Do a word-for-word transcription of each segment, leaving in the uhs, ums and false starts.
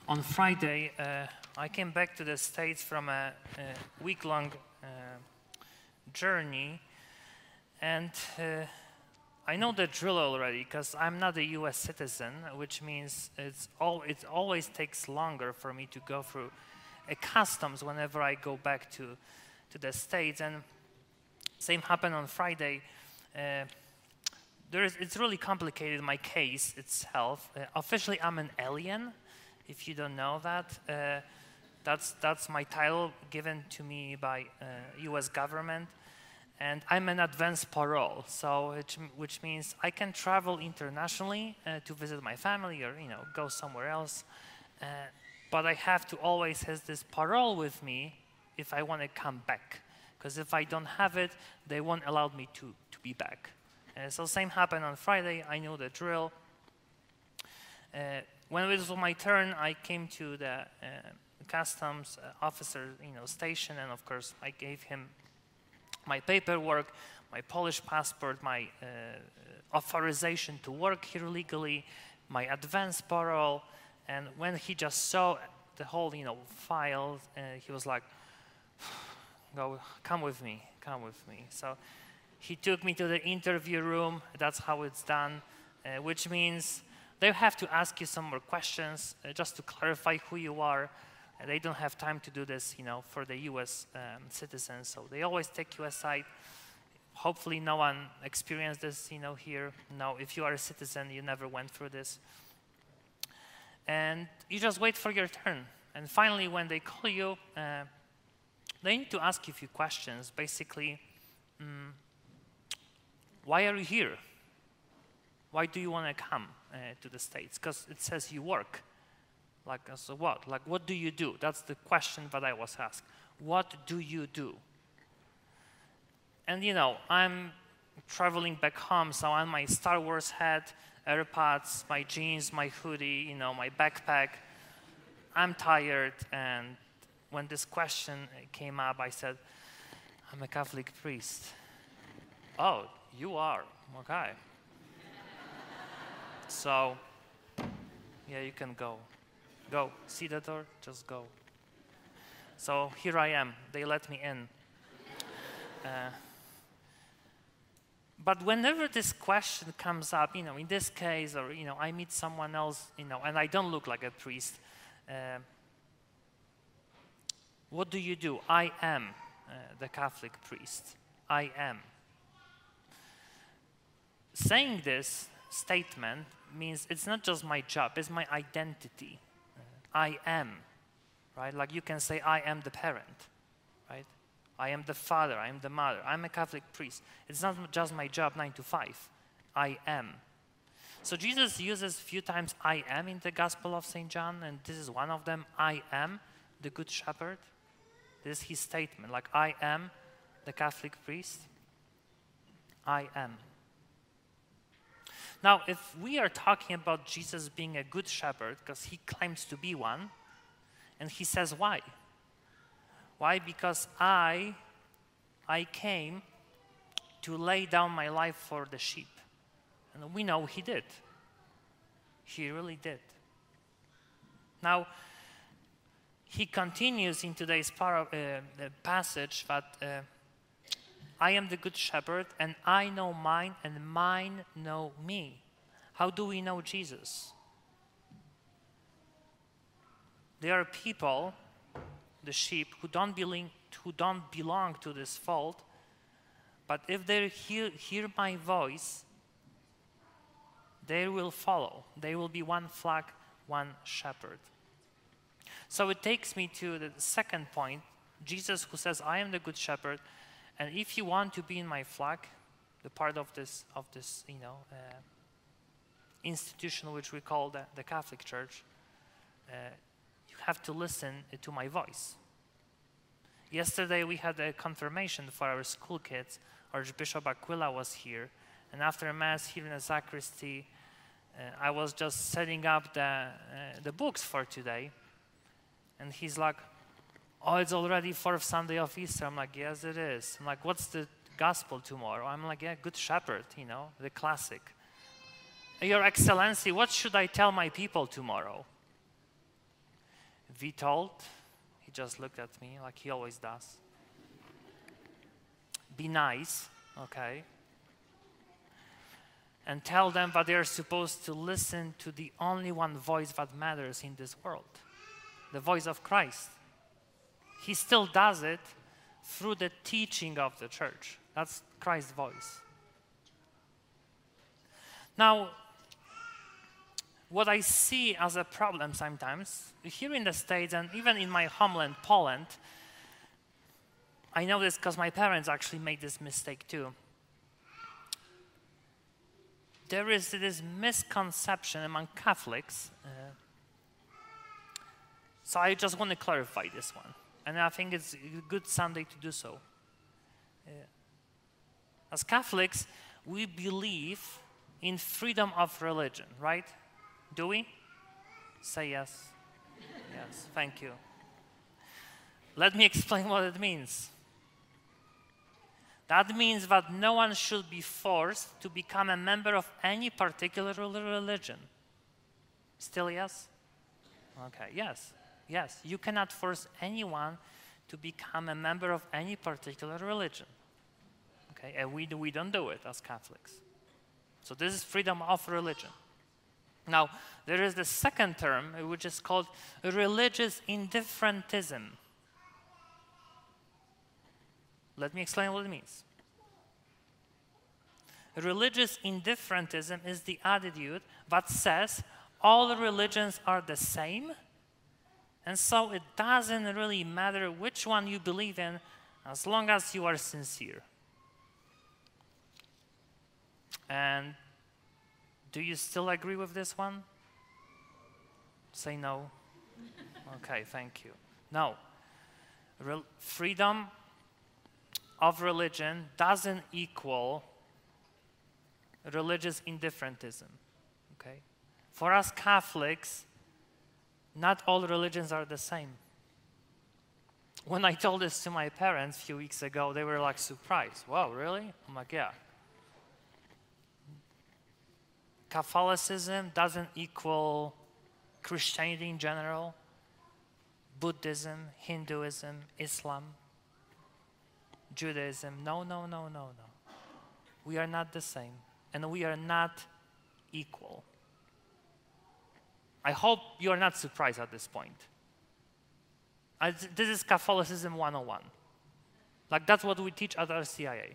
on Friday, uh, I came back to the States from a, a week-long uh, journey, and uh, I know the drill already because I'm not a U S citizen, which means it's all, it always takes longer for me to go through a customs whenever I go back to, to the States. And same happened on Friday. Uh, there is, it's really complicated, my case itself. Uh, officially, I'm an alien, if you don't know that. Uh, that's, that's my title given to me by uh, U S government. And I'm an advanced parole, so which, which means I can travel internationally uh, to visit my family or you know go somewhere else. Uh, but I have to always have this parole with me if I want to come back. Because if I don't have it, they won't allow me to, to be back. Uh, so same happened on Friday. I knew the drill. Uh, when it was my turn, I came to the uh, customs officer you know, station, and of course I gave him my paperwork, my Polish passport, my uh, authorization to work here legally, my advance parole, and when he just saw the whole, you know, file, uh, he was like, "Go, come with me, come with me." So he took me to the interview room. That's how it's done, uh, which means they have to ask you some more questions uh, just to clarify who you are. They don't have time to do this, you know, for the U S um, citizens, so they always take you aside. Hopefully no one experienced this, you know, here. No, if you are a citizen, you never went through this. And you just wait for your turn. And finally, when they call you, uh, they need to ask you a few questions. Basically, um, why are you here? Why do you want to come uh, to the States? Because it says you work. Like, so what? Like, what do you do? That's the question that I was asked. What do you do? And, you know, I'm traveling back home, so on my Star Wars hat, AirPods, my jeans, my hoodie, you know, my backpack. I'm tired, and when this question came up, I said, I'm a Catholic priest. Oh, you are? Okay. So, yeah, you can go. Go, see the door, just go. So here I am, they let me in. Uh, but whenever this question comes up, you know, in this case, or, you know, I meet someone else, you know, and I don't look like a priest, uh, what do you do? I am uh, the Catholic priest. I am. Saying this statement means it's not just my job, it's my identity. I am, right? Like you can say, I am the parent, right? I am the father, I am the mother, I'm a Catholic priest. It's not just my job, nine to five. I am. So Jesus uses a few times I am in the Gospel of Saint John, and this is one of them. I am the Good Shepherd. This is his statement, like I am the Catholic priest. I am. Now, if we are talking about Jesus being a good shepherd, because he claims to be one, and he says why? Why? Because I, I came to lay down my life for the sheep. And we know he did. He really did. Now, he continues in today's par uh, passage that uh, I am the good shepherd, and I know mine, and mine know me. How do we know Jesus? There are people, the sheep, who don't belong, who don't belong to this fold, but if they hear, hear my voice, they will follow. They will be one flock, one shepherd. So it takes me to the second point, Jesus who says, I am the good shepherd. And if you want to be in my flock, the part of this, of this, you know, uh, institution which we call the, the Catholic Church, uh, you have to listen to my voice. Yesterday we had a confirmation for our school kids. Archbishop Aquila was here, and after Mass here in the sacristy, uh, I was just setting up the, uh, the books for today, and he's like, oh, it's already fourth Sunday of Easter. I'm like, yes, it is. I'm like, what's the gospel tomorrow? I'm like, yeah, Good Shepherd, you know, the classic. Your Excellency, what should I tell my people tomorrow? Witold, he just looked at me like he always does. Be nice, okay? And tell them that they are supposed to listen to the only one voice that matters in this world, the voice of Christ. He still does it through the teaching of the church. That's Christ's voice. Now, what I see as a problem sometimes, here in the States and even in my homeland, Poland, I know this because my parents actually made this mistake too. There is this misconception among Catholics, uh, so I just want to clarify this one, and I think it's a good Sunday to do so. Uh, as Catholics, we believe in freedom of religion, right? Do we? Say yes. Yes, thank you. Let me explain what it means. That means that no one should be forced to become a member of any particular religion. Still yes? Okay, yes. Yes, you cannot force anyone to become a member of any particular religion. Okay, and we, do, we don't do it as Catholics. So this is freedom of religion. Now, there is the second term, which is called religious indifferentism. Let me explain what it means. Religious indifferentism is the attitude that says all religions are the same, and so it doesn't really matter which one you believe in as long as you are sincere. And do you still agree with this one? Say no. Okay, thank you. No. Re- freedom of religion doesn't equal religious indifferentism. Okay? For us Catholics, not all religions are the same. When I told this to my parents a few weeks ago, they were like surprised. Wow, really? I'm like, yeah. Catholicism doesn't equal Christianity in general, Buddhism, Hinduism, Islam, Judaism. No, no, no, no, no. We are not the same, and we are not equal. I hope you are not surprised at this point. I, this is Catholicism one oh one. Like, that's what we teach at R C I A.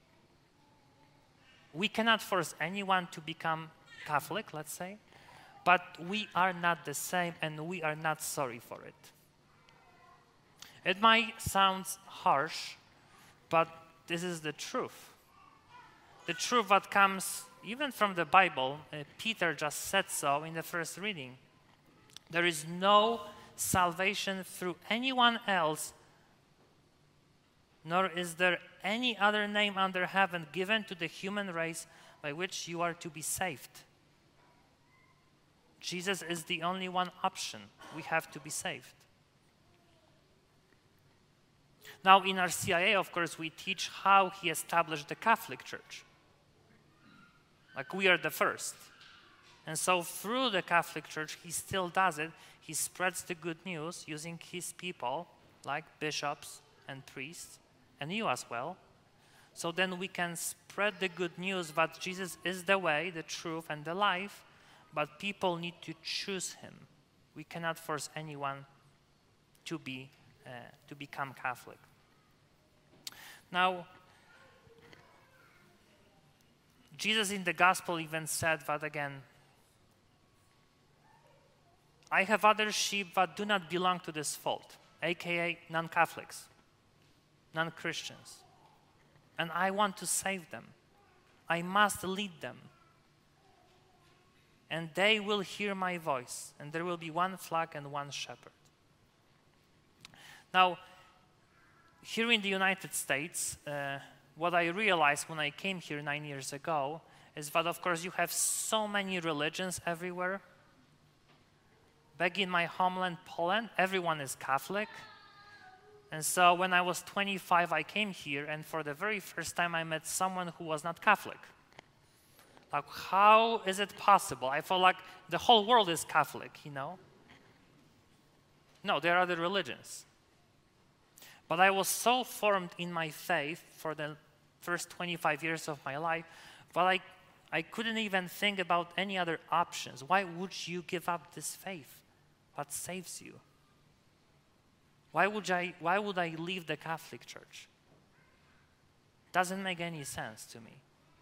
We cannot force anyone to become Catholic, let's say, but we are not the same, and we are not sorry for it. It might sound harsh, but this is the truth. The truth that comes even from the Bible. uh, Peter just said so in the first reading. There is no salvation through anyone else, nor is there any other name under heaven given to the human race by which you are to be saved. Jesus is the only one option. We have to be saved. Now, in our C I A, of course, we teach how he established the Catholic Church. Like, we are the first. And so through the Catholic Church, he still does it. He spreads the good news using his people, like bishops and priests, and you as well. So then we can spread the good news that Jesus is the way, the truth, and the life, but people need to choose him. We cannot force anyone to be uh, to become Catholic. Now, Jesus in the gospel even said that again, I have other sheep that do not belong to this fold, aka non-Catholics, non-Christians. And I want to save them. I must lead them. And they will hear my voice, and there will be one flock and one shepherd. Now, here in the United States, uh, what I realized when I came here nine years ago is that, of course, you have so many religions everywhere. Back in my homeland, Poland, everyone is Catholic. And so when I was twenty-five, I came here, and for the very first time, I met someone who was not Catholic. Like, how is it possible? I felt like the whole world is Catholic, you know? No, there are other religions. But I was so formed in my faith for the first twenty-five years of my life, but I, I couldn't even think about any other options. Why would you give up this faith? What saves you? Why would I, why would I leave the Catholic Church? Doesn't make any sense to me.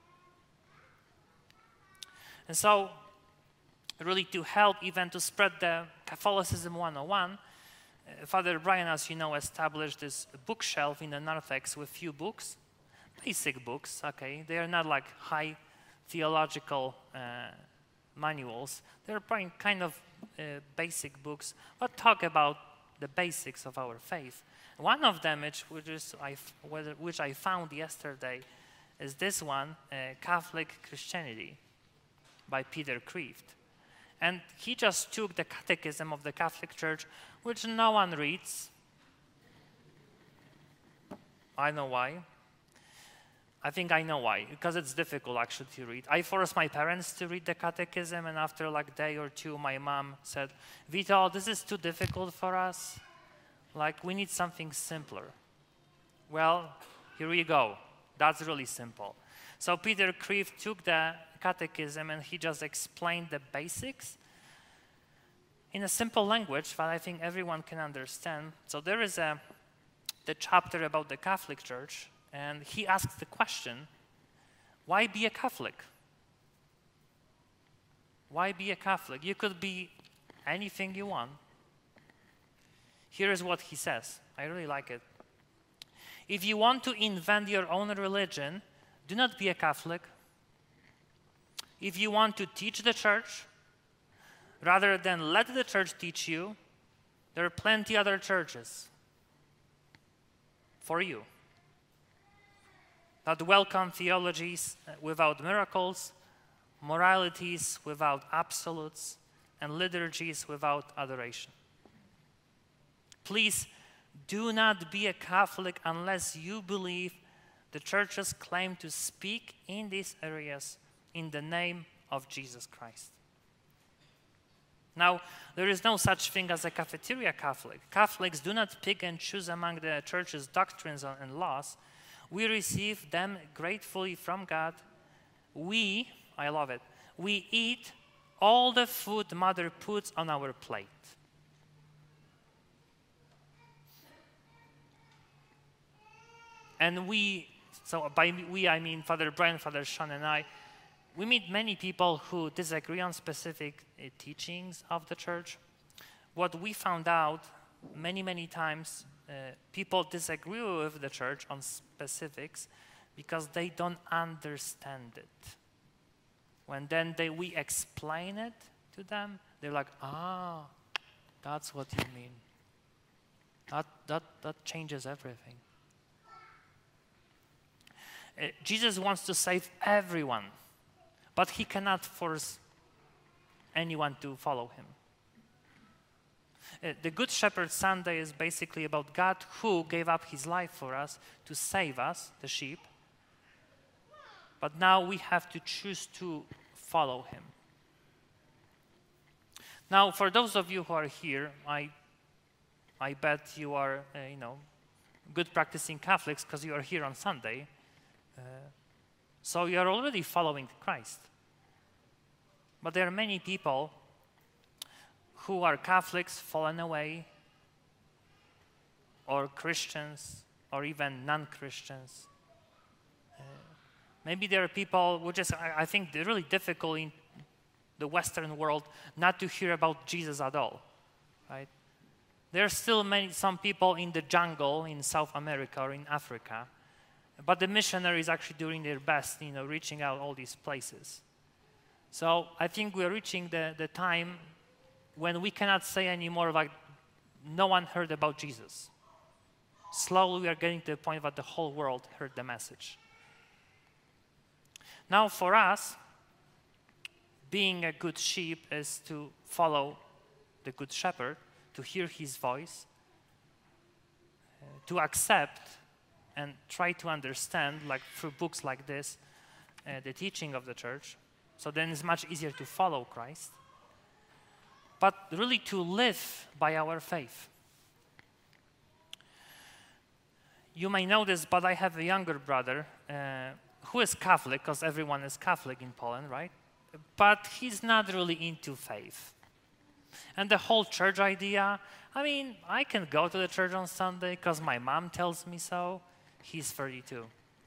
And so, really to help even to spread the Catholicism one oh one, uh, Father Brian, as you know, established this bookshelf in the narthex with few books, basic books, okay? They are not like high theological uh, manuals. They're kind of uh, basic books, but talk about the basics of our faith. One of them, which, which, is I, which I found yesterday, is this one, uh, Catholic Christianity, by Peter Kreeft. And he just took the Catechism of the Catholic Church, which no one reads. I know why. I think I know why, because it's difficult actually to read. I forced my parents to read the Catechism, and after like a day or two, my mom said, Vito, this is too difficult for us. Like, we need something simpler. Well, here we go. That's really simple. So Peter Kreeft took the Catechism and he just explained the basics in a simple language that I think everyone can understand. So there is a the chapter about the Catholic Church, and he asks the question, why be a Catholic? Why be a Catholic? You could be anything you want. Here is what he says. I really like it. If you want to invent your own religion, do not be a Catholic. If you want to teach the church, rather than let the church teach you, there are plenty other churches for you that welcome theologies without miracles, moralities without absolutes, and liturgies without adoration. Please do not be a Catholic unless you believe the churches claim to speak in these areas in the name of Jesus Christ. Now, there is no such thing as a cafeteria Catholic. Catholics do not pick and choose among the church's doctrines and laws. We receive them gratefully from God. We, I love it, we eat all the food Mother puts on our plate. And we, so by we I mean Father Brian, Father Sean, and I, we meet many people who disagree on specific uh, teachings of the church. What we found out many, many times, uh, people disagree with the church on specifics because they don't understand it. When then they, we explain it to them, they're like, ah, that's what you mean. That, that, that changes everything. Uh, Jesus wants to save everyone, but he cannot force anyone to follow him. Uh, the Good Shepherd Sunday is basically about God who gave up his life for us to save us, the sheep, but now we have to choose to follow him. Now, for those of you who are here, I, I bet you are, uh, you know, good practicing Catholics because you are here on Sunday. Uh, so you are already following Christ. But there are many people who are Catholics fallen away, or Christians, or even non-Christians. Uh, maybe there are people which is, I, I think, really difficult in the Western world not to hear about Jesus at all, right? There are still many, some people in the jungle in South America or in Africa, but the missionaries actually doing their best, you know, reaching out all these places. So I think we're reaching the, the time when we cannot say anymore like, no one heard about Jesus. Slowly we are getting to the point that the whole world heard the message. Now for us, being a good sheep is to follow the good shepherd, to hear his voice, uh, to accept and try to understand, like through books like this, uh, the teaching of the church. So then it's much easier to follow Christ. But really to live by our faith. You may know this, but I have a younger brother uh, who is Catholic, because everyone is Catholic in Poland, right? But he's not really into faith. And the whole church idea, I mean, I can go to the church on Sunday because my mom tells me so. He's thirty-two. Uh,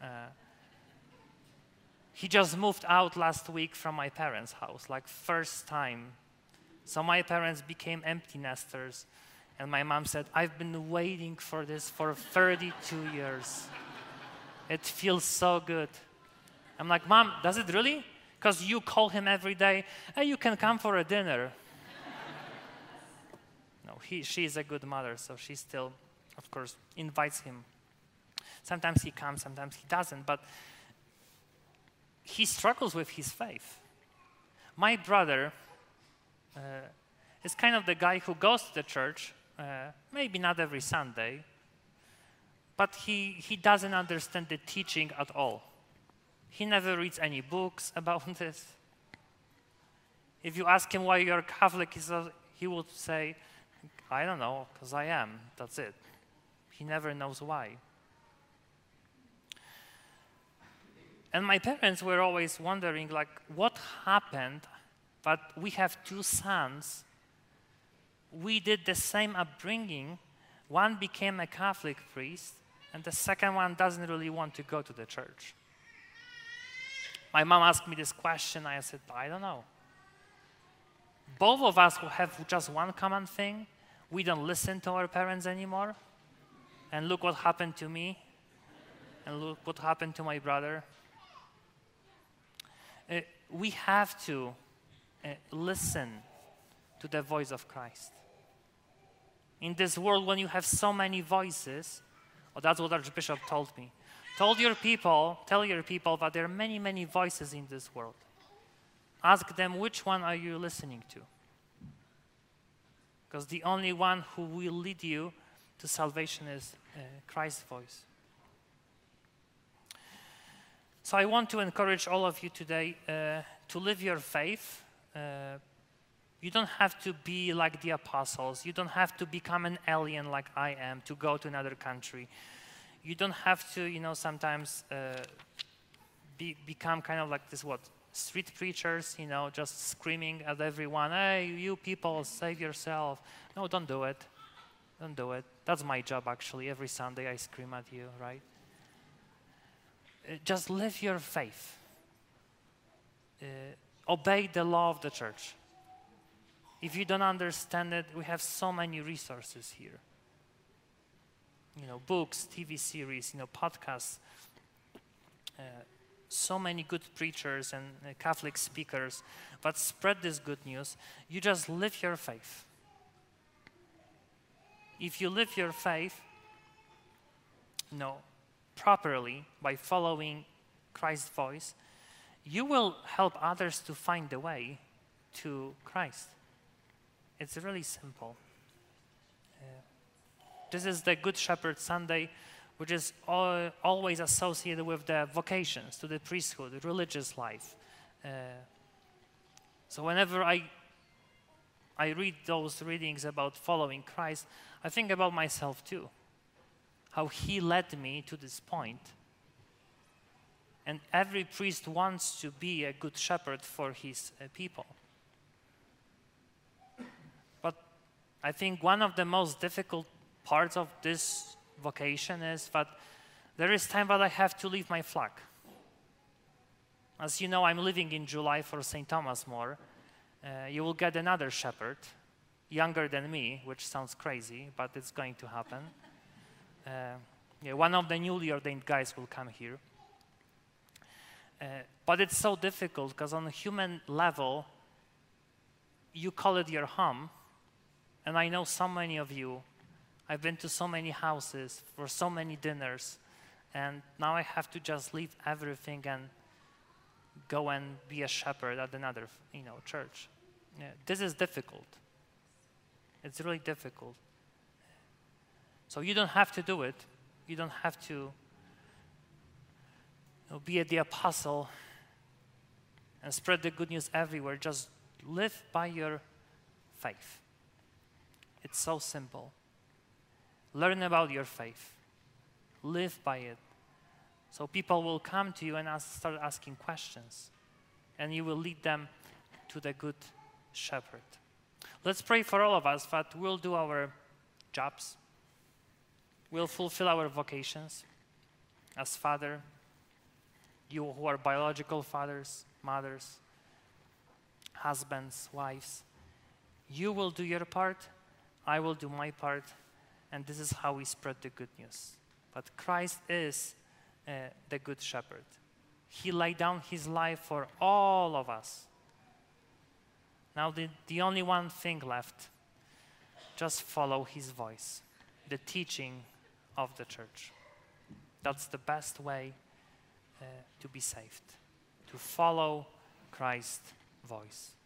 he just moved out last week from my parents' house, like first time. So my parents became empty nesters. And my mom said, I've been waiting for this for thirty-two years. It feels so good. I'm like, Mom, does it really? Because you call him every day, hey, you can come for a dinner. No, he, she is a good mother, so she still, of course, invites him. Sometimes he comes, sometimes he doesn't, but he struggles with his faith. My brother uh, is kind of the guy who goes to the church, uh, maybe not every Sunday, but he, he doesn't understand the teaching at all. He never reads any books about this. If you ask him why you're Catholic, he would say, I don't know, because I am, that's it. He never knows why. And my parents were always wondering, like, what happened, but we have two sons. We did the same upbringing. One became a Catholic priest, and the second one doesn't really want to go to the church. My mom asked me this question. I said, I don't know. Both of us will have just one common thing. We don't listen to our parents anymore. And look what happened to me. And look what happened to my brother. Uh, we have to uh, listen to the voice of Christ. In this world, when you have so many voices, oh, that's what Archbishop told me. Told your people, tell your people that there are many, many voices in this world. Ask them, which one are you listening to? Because the only one who will lead you to salvation is uh, Christ's voice. So I want to encourage all of you today uh, to live your faith. Uh, you don't have to be like the apostles. You don't have to become an alien like I am to go to another country. You don't have to, you know, sometimes uh, be, become kind of like this, what, street preachers, you know, just screaming at everyone, hey, you people, save yourself. No, don't do it. Don't do it. That's my job, actually. Every Sunday I scream at you, right? Uh, just live your faith. Uh, obey the law of the church. If you don't understand it, we have so many resources here. You know, books, T V series, you know, podcasts, uh, so many good preachers and uh, Catholic speakers that spread this good news. You just live your faith. If you live your faith, you know, properly by following Christ's voice, you will help others to find the way to Christ. It's really simple. Uh, This is the Good Shepherd Sunday, which is all, always associated with the vocations to the priesthood, the religious life. Uh, so whenever I, I read those readings about following Christ, I think about myself too, how he led me to this point. And every priest wants to be a good shepherd for his uh, people. But I think one of the most difficult parts of this vocation is that there is time that I have to leave my flock. As you know, I'm leaving in July for Saint Thomas More. Uh, you will get another shepherd, younger than me, which sounds crazy, but it's going to happen. Uh, yeah, one of the newly ordained guys will come here. Uh, but it's so difficult because on a human level, you call it your home. And I know so many of you. I've been to so many houses for so many dinners, and now I have to just leave everything and go and be a shepherd at another, you know, church. Yeah, this is difficult. It's really difficult. So you don't have to do it. You don't have to you know, be the apostle and spread the good news everywhere. Just live by your faith. It's so simple. Learn about your faith. live by it. So people will come to you and ask, start asking questions, and you will lead them to the good shepherd. Let's pray for all of us that we'll do our jobs, we'll fulfill our vocations as father, you who are biological fathers, mothers, husbands, wives. You will do your part, I will do my part, and this is how we spread the good news. But Christ is uh, the good shepherd. He laid down his life for all of us. Now the, the only one thing left, just follow his voice, the teaching of the church. That's the best way uh, to be saved, to follow Christ's voice.